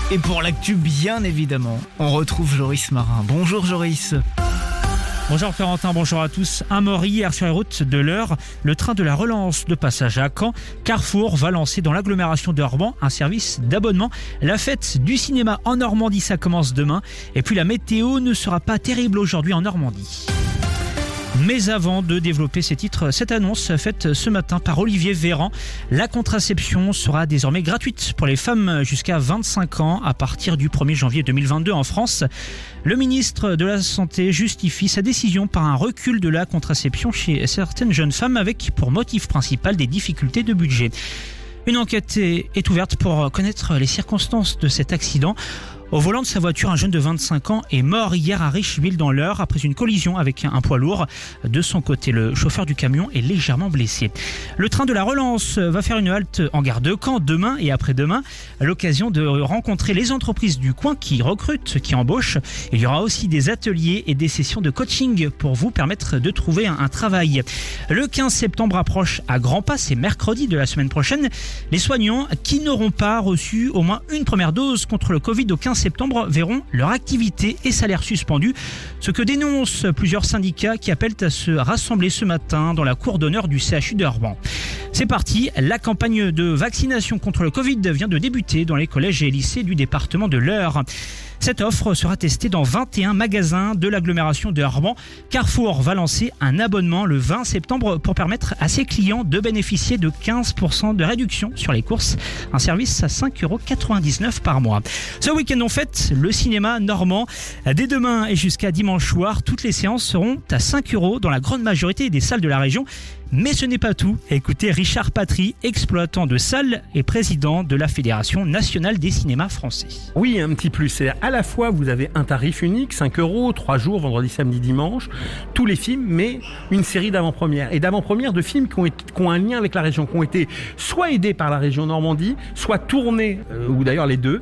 Et pour l'actu, bien évidemment, on retrouve Joris Marin. Bonjour Joris. Bonjour Florentin, bonjour à tous. Un mort hier sur les routes de l'Eure. Le train de la relance de passage à Caen. Carrefour va lancer dans l'agglomération de Orban un service d'abonnement. La fête du cinéma en Normandie, ça commence demain. Et puis la météo ne sera pas terrible aujourd'hui en Normandie. Mais avant de développer ces titres, cette annonce faite ce matin par Olivier Véran, la contraception sera désormais gratuite pour les femmes jusqu'à 25 ans à partir du 1er janvier 2022 en France. Le ministre de la Santé justifie sa décision par un recul de la contraception chez certaines jeunes femmes avec pour motif principal des difficultés de budget. Une enquête est ouverte pour connaître les circonstances de cet accident. Au volant de sa voiture, un jeune de 25 ans est mort hier à Richeville dans l'Eure après une collision avec un poids lourd. De son côté, le chauffeur du camion est légèrement blessé. Le train de la relance va faire une halte en gare de Caen demain et après-demain à l'occasion de rencontrer les entreprises du coin qui recrutent, qui embauchent. Il y aura aussi des ateliers et des sessions de coaching pour vous permettre de trouver un travail. Le 15 septembre approche à grands pas, c'est mercredi de la semaine prochaine. Les soignants qui n'auront pas reçu au moins une première dose contre le Covid au 15 septembre verront leur activité et salaire suspendus, ce que dénoncent plusieurs syndicats qui appellent à se rassembler ce matin dans la cour d'honneur du CHU d'Orban. C'est parti, la campagne de vaccination contre le Covid vient de débuter dans les collèges et lycées du département de l'Eure. Cette offre sera testée dans 21 magasins de l'agglomération de Orban. Carrefour va lancer un abonnement le 20 septembre pour permettre à ses clients de bénéficier de 15% de réduction sur les courses. Un service à 5,99€ par mois. Ce week-end en fait, le cinéma normand. Dès demain et jusqu'à dimanche soir, toutes les séances seront à 5€ dans la grande majorité des salles de la région. Mais ce n'est pas tout. Écoutez Richard Patry, exploitant de salles et président de la Fédération nationale des cinémas français. Oui, un petit plus. C'est à la fois, vous avez un tarif unique, 5€, 3 jours, vendredi, samedi, dimanche, tous les films, mais une série d'avant-premières. Et d'avant-premières de films qui ont un lien avec la région, qui ont été soit aidés par la région Normandie, soit tournés, ou d'ailleurs les deux.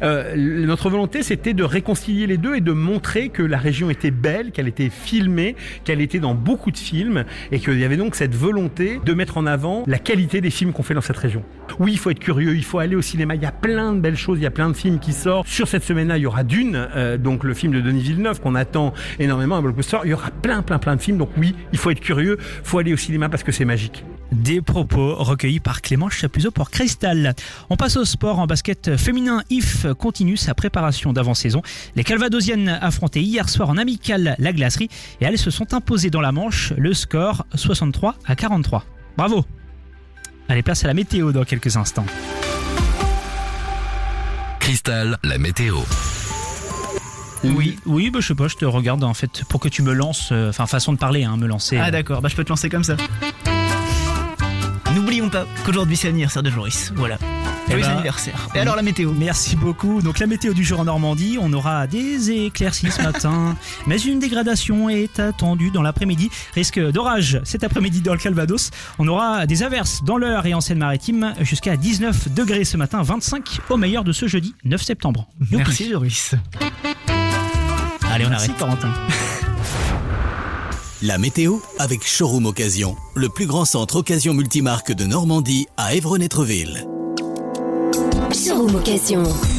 Notre volonté, c'était de réconcilier les deux et de montrer que la région était belle, qu'elle était filmée, qu'elle était dans beaucoup de films, et qu'il y avait donc cette volonté de mettre en avant la qualité des films qu'on fait dans cette région. Oui, il faut être curieux, il faut aller au cinéma, il y a plein de belles choses, il y a plein de films qui sortent. Sur cette semaine-là, il y aura Dune, donc le film de Denis Villeneuve qu'on attend énormément, un blockbuster. Il y aura plein de films, donc oui, il faut être curieux, il faut aller au cinéma parce que c'est magique. Des propos recueillis par Clément Chapuzot pour Cristal. On passe au sport. En basket féminin, IF continue sa préparation d'avant-saison. Les Calvadosiennes affrontaient hier soir en amical la Glacerie et elles se sont imposées dans la Manche. Le score 63-43. Bravo. Allez, place à la météo dans quelques instants. Cristal, la météo. Oui, bah, je sais pas, je te regarde en fait pour que tu me lances, façon de parler, me lancer. Ah d'accord, je peux te lancer comme ça. N'oublions pas qu'aujourd'hui c'est l'anniversaire de Joris, voilà. Joyeux anniversaire. Et alors la météo? Merci beaucoup. Donc la météo du jour en Normandie, on aura des éclaircies ce matin, mais une dégradation est attendue dans l'après-midi. Risque d'orage cet après-midi dans le Calvados. On aura des averses dans l'Eure et en Seine-Maritime jusqu'à 19 degrés ce matin, 25 au meilleur de ce jeudi 9 septembre. Merci Joris. Allez, on arrête. Corentin. La météo avec Showroom Occasion, le plus grand centre occasion multimarque de Normandie à Évreux-Nétreville. Showroom Occasion.